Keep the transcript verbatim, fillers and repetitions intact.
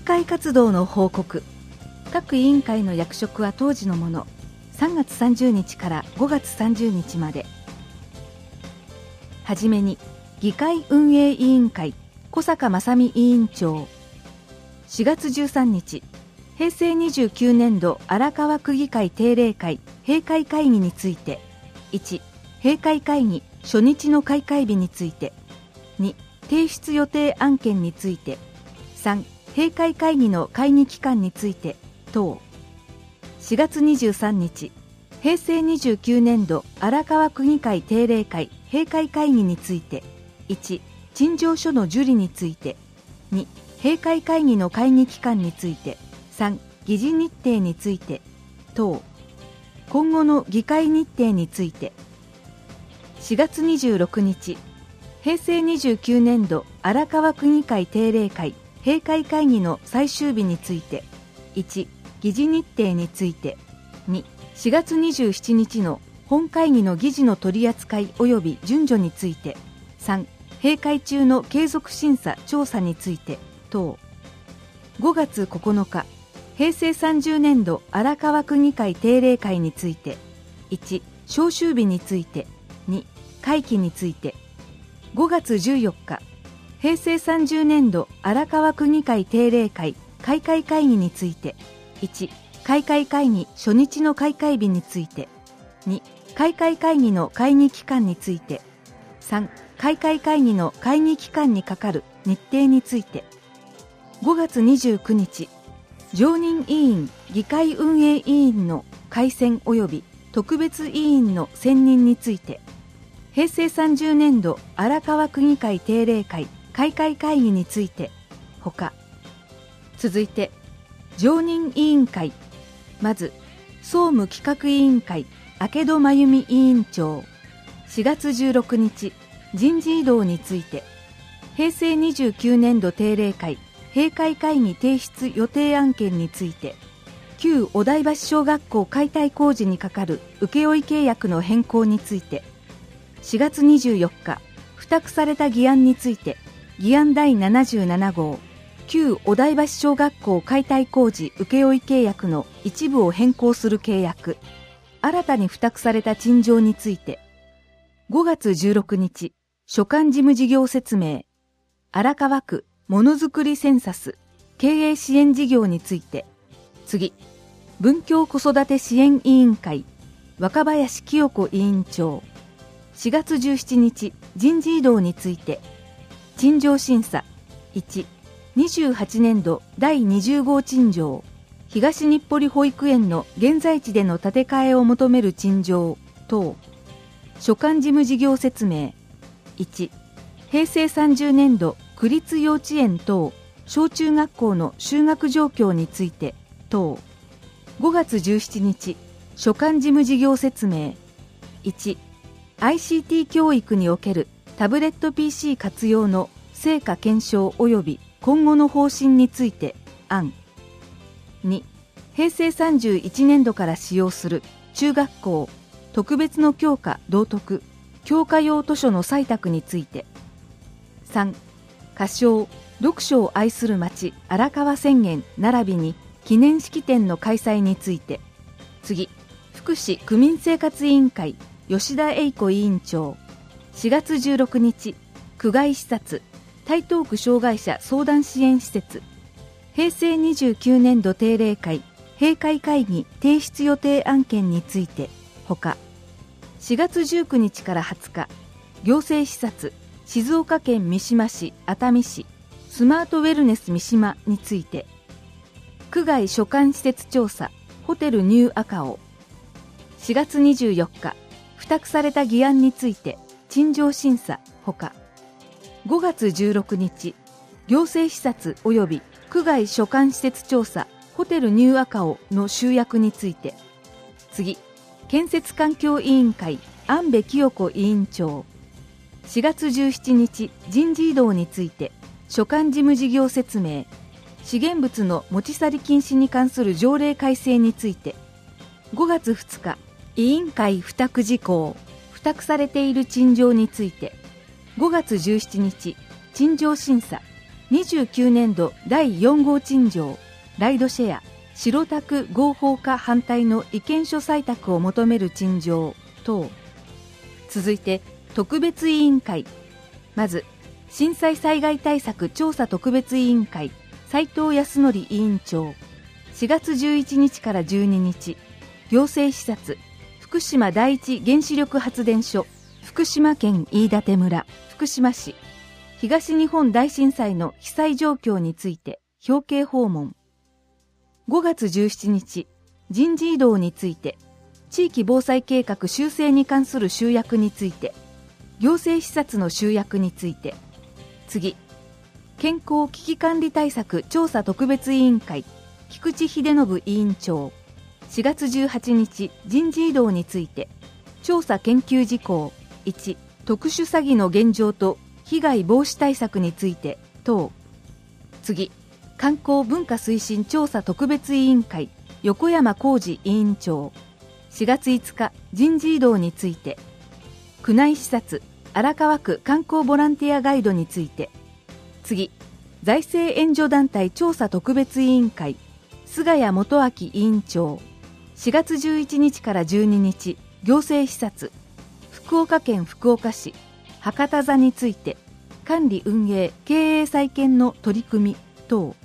会活動の報告。各委員会の役職は当時のもの。さんがつさんじゅうにちからごがつさんじゅうにちまで。はじめに、議会運営委員会、小坂正美委員長。しがつじゅうさんにち、へいせいにじゅうきゅうねんど荒川区議会定例会閉会会議について、いち、閉会会議初日の開会日について、に、提出予定案件について、さん、閉会会議の会議期間について等。しがつにじゅうさんにち、へいせいにじゅうきゅうねんど荒川区議会定例会閉会会議について、いち、陳情書の受理について、に、閉会会議の会議期間について、さん、議事日程について等。今後の議会日程について。しがつにじゅうろくにち、へいせいにじゅうきゅうねんど荒川区議会定例会閉会会議の最終日について、いち、議事日程について、に、しがつにじゅうしちにちの本会議の議事の取り扱い及び順序について、さん、閉会中の継続審査調査について等。ごがつここのか、へいせいさんじゅうねんど荒川区議会定例会について、いち、召集日について、に、会期について。ごがつじゅうよっか、へいせいさんじゅうねんど荒川区議会定例会開会会議について、いち、開会会議初日の開会日について、に、開会会議の会議期間について、さん、開会会議の会議期間にかかる日程について。ごがつにじゅうくにち、常任委員議会運営委員の改選及び特別委員の選任について、へいせいさんじゅうねんど荒川区議会定例会開会会議についてほか。続いて常任委員会。まず総務企画委員会明戸真由美委員長。しがつじゅうろくにち、人事異動について、へいせいにじゅうきゅうねんど定例会閉会会議提出予定案件について、旧お台場小学校解体工事にかかる請負契約の変更について、しがつにじゅうよっか、付託された議案について、議案だいななじゅうななごう、旧お台場小学校解体工事請負契約の一部を変更する契約、新たに付託された陳情について、ごがつじゅうろくにち、所管事務事業説明、荒川区ものづくりセンサス経営支援事業について、次、文教子育て支援委員会若林清子委員長。しがつじゅうしちにち、人事異動について、陳情審査、いち、にじゅうはちねんどだいにじゅうごう陳情、東日暮里保育園の現在地での建て替えを求める陳情等。所管事務事業説明、いち、へいせいさんじゅうねんど区立幼稚園等小中学校の就学状況について等。ごがつじゅうしちにち、所管事務事業説明、いち、アイシーティー 教育におけるタブレット ピーシー 活用の成果検証及び今後の方針について案。に、へいせいさんじゅういちねんどから使用する中学校特別の教科道徳教科用図書の採択について。さん、歌唱読書を愛する街荒川宣言並びに記念式典の開催について。次、福祉区民生活委員会吉田栄子委員長。しがつじゅうろくにち、区外視察台東区障害者相談支援施設へいせいにじゅうきゅうねんど定例会閉会会議提出予定案件についてほか。しがつじゅうくにちからはつか、行政視察静岡県三島市熱海市スマートウェルネス三島について。区外所管施設調査ホテルニューアカオ。しがつにじゅうよっか、付託された議案について陳情審査ほか。ごがつじゅうろくにち、行政視察及び区外所管施設調査ホテルニューアカオの集約について。次、建設環境委員会安部清子委員長。しがつじゅうしちにち、人事異動について所管事務事業説明、資源物の持ち去り禁止に関する条例改正について。ごがつふつか、委員会付託事項付託されている陳情について。ごがつじゅうしちにち、陳情審査にじゅうきゅうねんどだいよん号陳情、ライドシェア、白タク合法化反対の意見書採択を求める陳情等。続いて、特別委員会。まず、震災災害対策調査特別委員会、斉藤康則委員長。しがつじゅういちにちからじゅうににち、行政視察、福島第一原子力発電所、福島県飯舘村、福島市、東日本大震災の被災状況について表敬訪問。ごがつじゅうしちにち、人事異動について、地域防災計画修正に関する集約について、行政視察の集約について。次、健康危機管理対策調査特別委員会、菊池秀信委員長。しがつじゅうはちにち、人事異動について、調査研究事項、いち、特殊詐欺の現状と被害防止対策について等。次、観光文化推進調査特別委員会、横山浩二委員長。しがついつか、人事異動について、区内視察、荒川区観光ボランティアガイドについて。次、財政援助団体調査特別委員会、菅谷元明委員長。しがつじゅういちにちからじゅうににち、行政視察、福岡県福岡市、博多座について、管理運営、経営再建の取り組み等。